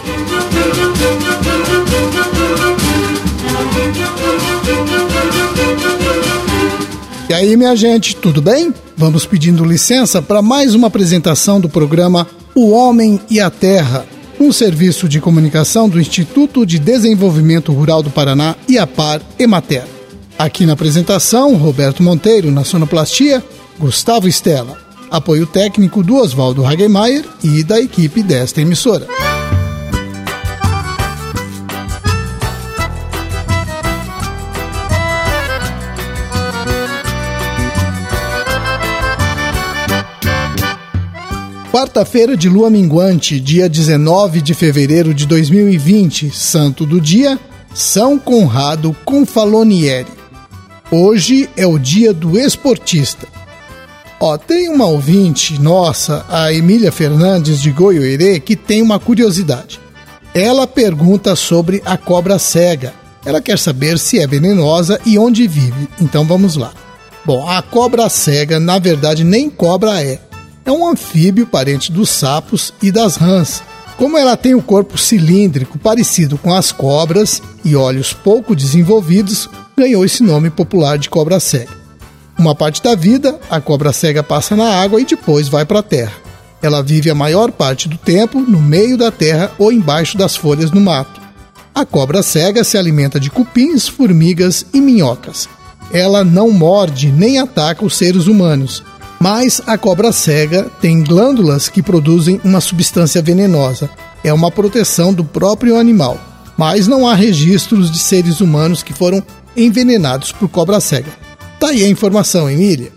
E aí, minha gente, tudo bem? Vamos pedindo licença para mais uma apresentação do programa O Homem e a Terra, um serviço de comunicação do Instituto de Desenvolvimento Rural do Paraná, IAPAR, Emater. Aqui na apresentação, Roberto Monteiro, na sonoplastia, Gustavo Stella. Apoio técnico do Oswaldo Hagemeyer e da equipe desta emissora. Quarta-feira de lua minguante, dia 19 de fevereiro de 2020, santo do dia, São Conrado Confalonieri. Hoje é o dia do esportista. Tem uma ouvinte nossa, a Emília Fernandes de Goiôerê, que tem uma curiosidade. Ela pergunta sobre a cobra cega. Ela quer saber se é venenosa e onde vive. Então vamos lá. Bom, a cobra cega, na verdade, nem cobra é. É um anfíbio parente dos sapos e das rãs. Como ela tem o corpo cilíndrico parecido com as cobras e olhos pouco desenvolvidos, ganhou esse nome popular de cobra cega. Uma parte da vida, a cobra cega passa na água e depois vai para a terra. Ela vive a maior parte do tempo no meio da terra ou embaixo das folhas no mato. A cobra cega se alimenta de cupins, formigas e minhocas. Ela não morde nem ataca os seres humanos. Mas a cobra cega tem glândulas que produzem uma substância venenosa. É uma proteção do próprio animal. Mas não há registros de seres humanos que foram envenenados por cobra cega. Tá aí a informação, Emília.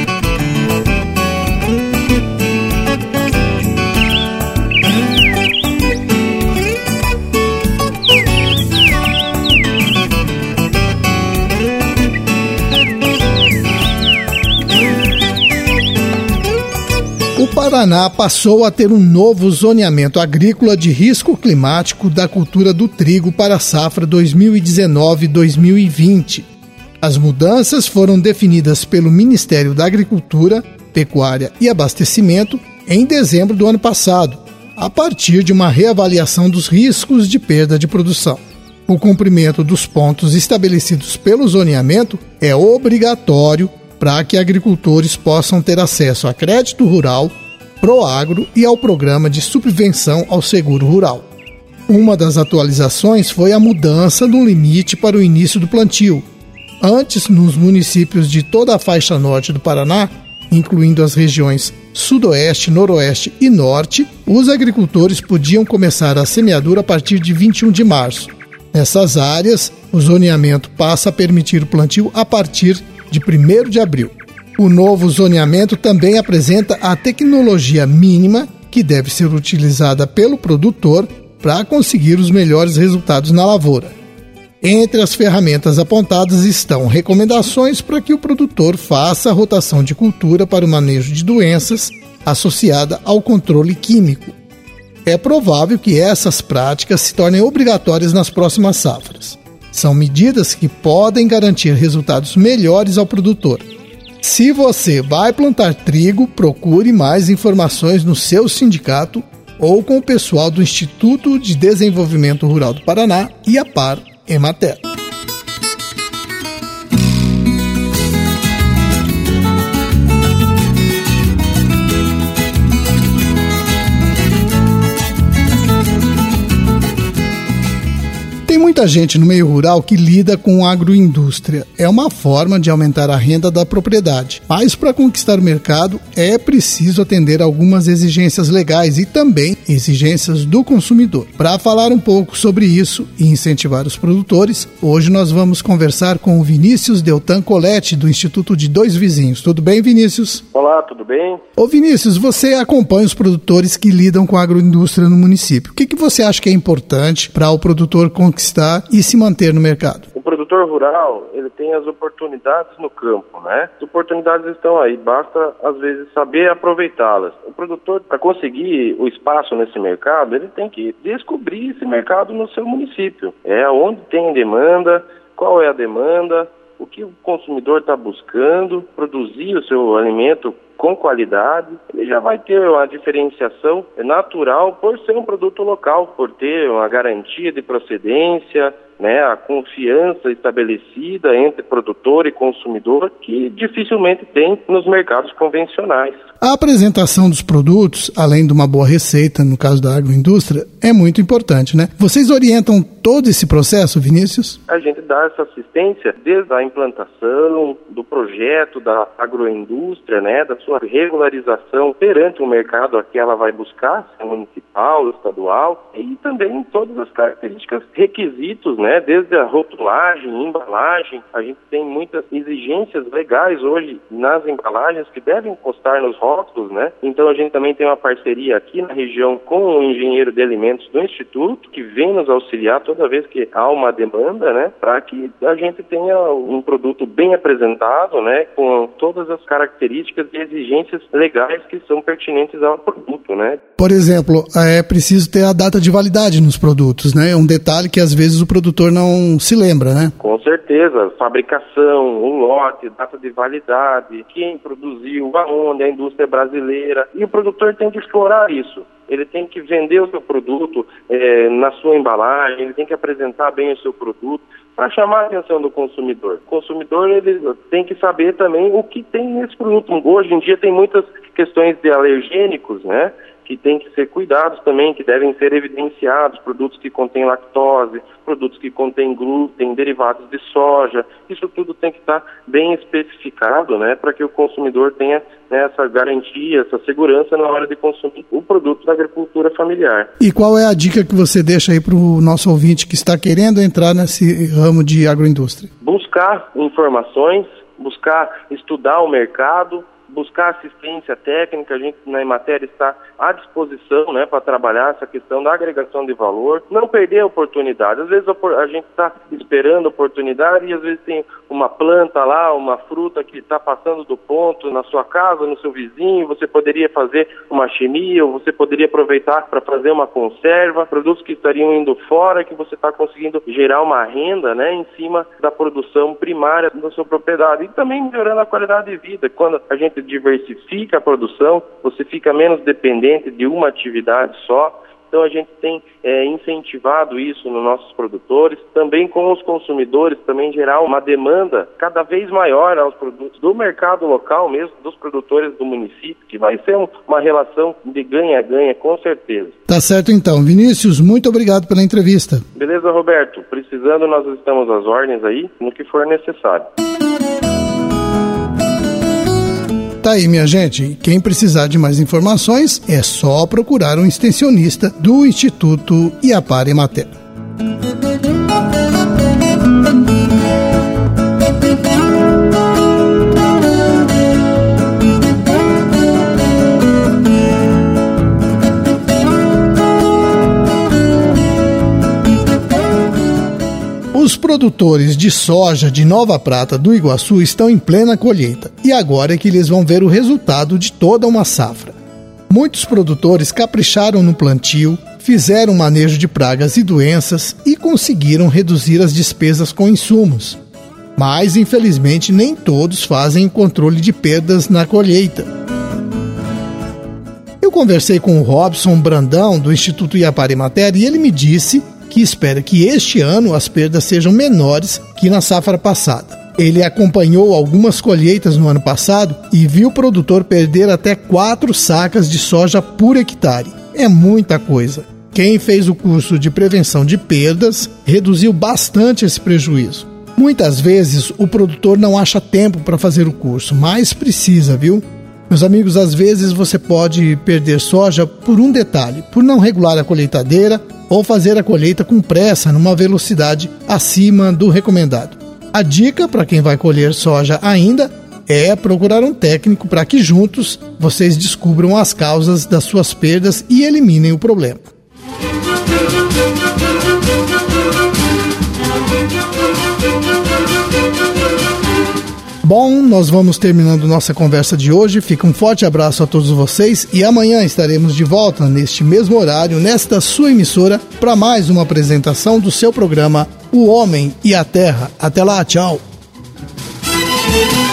O Paraná passou a ter um novo zoneamento agrícola de risco climático da cultura do trigo para a safra 2019-2020. As mudanças foram definidas pelo Ministério da Agricultura, Pecuária e Abastecimento em dezembro do ano passado, a partir de uma reavaliação dos riscos de perda de produção. O cumprimento dos pontos estabelecidos pelo zoneamento é obrigatório para que agricultores possam ter acesso a crédito rural, Proagro e ao programa de subvenção ao seguro rural. Uma das atualizações foi a mudança no limite para o início do plantio. Antes, nos municípios de toda a faixa norte do Paraná, incluindo as regiões sudoeste, noroeste e norte, os agricultores podiam começar a semeadura a partir de 21 de março. Nessas áreas, o zoneamento passa a permitir o plantio a partir de 1º de abril. O novo zoneamento também apresenta a tecnologia mínima que deve ser utilizada pelo produtor para conseguir os melhores resultados na lavoura. Entre as ferramentas apontadas estão recomendações para que o produtor faça a rotação de cultura para o manejo de doenças associada ao controle químico. É provável que essas práticas se tornem obrigatórias nas próximas safras. São medidas que podem garantir resultados melhores ao produtor. Se você vai plantar trigo, procure mais informações no seu sindicato ou com o pessoal do Instituto de Desenvolvimento Rural do Paraná, IAPAR, Emater. Tem muita gente no meio rural que lida com agroindústria. É uma forma de aumentar a renda da propriedade. Mas para conquistar o mercado é preciso atender algumas exigências legais e também exigências do consumidor. Para falar um pouco sobre isso e incentivar os produtores, hoje nós vamos conversar com o Vinícius Deltan Coletti, do Instituto de Dois Vizinhos. Tudo bem, Vinícius? Olá, tudo bem? Ô Vinícius, você acompanha os produtores que lidam com a agroindústria no município. O que você acha que é importante para o produtor conquistar e se manter no mercado? O produtor rural, ele tem as oportunidades no campo, né? As oportunidades estão aí, basta às vezes saber aproveitá-las. O produtor, para conseguir o espaço nesse mercado, ele tem que descobrir esse mercado no seu município. É onde tem demanda, qual é a demanda, o que o consumidor está buscando, produzir o seu alimento com qualidade, ele já vai ter uma diferenciação natural por ser um produto local, por ter uma garantia de procedência, né, a confiança estabelecida entre produtor e consumidor que dificilmente tem nos mercados convencionais. A apresentação dos produtos, além de uma boa receita, no caso da agroindústria, é muito importante, né? Vocês orientam todo esse processo, Vinícius? A gente dá essa assistência desde a implantação do projeto da agroindústria, né, da sua regularização perante o mercado a que ela vai buscar, se é municipal, estadual, e também todas as características, requisitos, né, desde a rotulagem, embalagem. A gente tem muitas exigências legais hoje nas embalagens que devem constar nos rótulos, né? Então a gente também tem uma parceria aqui na região com o engenheiro de alimentos do Instituto, que vem nos auxiliar toda vez que há uma demanda, né? Para que a gente tenha um produto bem apresentado, né? Com todas as características e exigências legais que são pertinentes ao produto, né? Por exemplo, é preciso ter a data de validade nos produtos, né? É um detalhe que às vezes o produtor não se lembra, né? Com certeza, fabricação, o lote, data de validade, quem produziu, aonde, a indústria brasileira, e o produtor tem que explorar isso. Ele tem que vender o seu produto na sua embalagem, ele tem que apresentar bem o seu produto para chamar a atenção do consumidor. O consumidor ele tem que saber também o que tem nesse produto. Hoje em dia tem muitas questões de alergênicos, né? Que tem que ser cuidados também, que devem ser evidenciados, produtos que contêm lactose, produtos que contêm glúten, derivados de soja, isso tudo tem que estar bem especificado, né, para que o consumidor tenha, né, essa garantia, essa segurança na hora de consumir o produto da agricultura familiar. E qual é a dica que você deixa aí para o nosso ouvinte que está querendo entrar nesse ramo de agroindústria? Buscar informações, buscar estudar o mercado, buscar assistência técnica. A gente na Emater está à disposição, né, para trabalhar essa questão da agregação de valor, não perder a oportunidade. Às vezes a gente está esperando a oportunidade e às vezes tem uma planta lá, uma fruta que está passando do ponto na sua casa, no seu vizinho, você poderia fazer uma chimia, ou você poderia aproveitar para fazer uma conserva, produtos que estariam indo fora, que você está conseguindo gerar uma renda, né, em cima da produção primária da sua propriedade e também melhorando a qualidade de vida. Quando a gente diversifica a produção, você fica menos dependente de uma atividade só. Então a gente tem incentivado isso nos nossos produtores, também com os consumidores, também gerar uma demanda cada vez maior aos produtos do mercado local mesmo, dos produtores do município, que vai ser uma relação de ganha-ganha, com certeza. Tá certo então. Vinícius, muito obrigado pela entrevista. Beleza, Roberto. Precisando, nós estamos às ordens aí, no que for necessário. Tá aí, minha gente. Quem precisar de mais informações é só procurar um extensionista do Instituto Iapar Emater. Os produtores de soja de Nova Prata do Iguaçu estão em plena colheita e agora é que eles vão ver o resultado de toda uma safra. Muitos produtores capricharam no plantio, fizeram manejo de pragas e doenças e conseguiram reduzir as despesas com insumos. Mas, infelizmente, nem todos fazem o controle de perdas na colheita. Eu conversei com o Robson Brandão do Instituto Iapar Emater e ele me disse que espera que este ano as perdas sejam menores que na safra passada. Ele acompanhou algumas colheitas no ano passado e viu o produtor perder até 4 sacas de soja por hectare. É muita coisa. Quem fez o curso de prevenção de perdas reduziu bastante esse prejuízo. Muitas vezes o produtor não acha tempo para fazer o curso, mas precisa, viu? Meus amigos, às vezes você pode perder soja por um detalhe, por não regular a colheitadeira ou fazer a colheita com pressa numa velocidade acima do recomendado. A dica para quem vai colher soja ainda é procurar um técnico para que juntos vocês descubram as causas das suas perdas e eliminem o problema. Bom, nós vamos terminando nossa conversa de hoje. Fica um forte abraço a todos vocês e amanhã estaremos de volta neste mesmo horário, nesta sua emissora, para mais uma apresentação do seu programa O Homem e a Terra. Até lá, tchau!